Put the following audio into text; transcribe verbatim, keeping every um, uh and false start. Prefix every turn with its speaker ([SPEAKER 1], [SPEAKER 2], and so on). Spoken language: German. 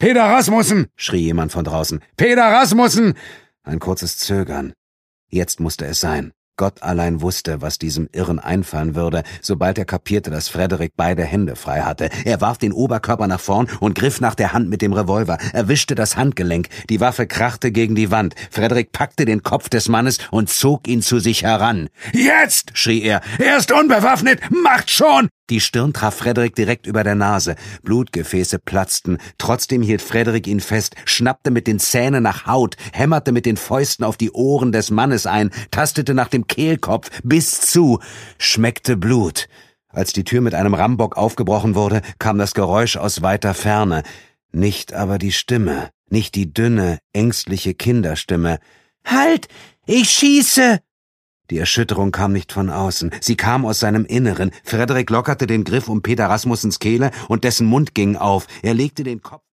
[SPEAKER 1] »Peter Rasmussen«, schrie jemand von draußen. »Peter Rasmussen!« Ein kurzes Zögern. Jetzt musste es sein. Gott allein wusste, was diesem Irren einfallen würde, sobald er kapierte, dass Frederik beide Hände frei hatte. Er warf den Oberkörper nach vorn und griff nach der Hand mit dem Revolver, erwischte das Handgelenk. Die Waffe krachte gegen die Wand. Frederik packte den Kopf des Mannes und zog ihn zu sich heran. »Jetzt«, schrie er, »er ist unbewaffnet, macht schon!« Die Stirn traf Frederik direkt über der Nase. Blutgefäße platzten. Trotzdem hielt Frederik ihn fest, schnappte mit den Zähnen nach Haut, hämmerte mit den Fäusten auf die Ohren des Mannes ein, tastete nach dem Kehlkopf, biss zu, schmeckte Blut. Als die Tür mit einem Rambock aufgebrochen wurde, kam das Geräusch aus weiter Ferne. Nicht aber die Stimme, nicht die dünne, ängstliche Kinderstimme. »Halt! Ich schieße!« Die Erschütterung kam nicht von außen, sie kam aus seinem Inneren. Frederik lockerte den Griff um Peter Rasmussens Kehle und dessen Mund ging auf. Er legte den Kopf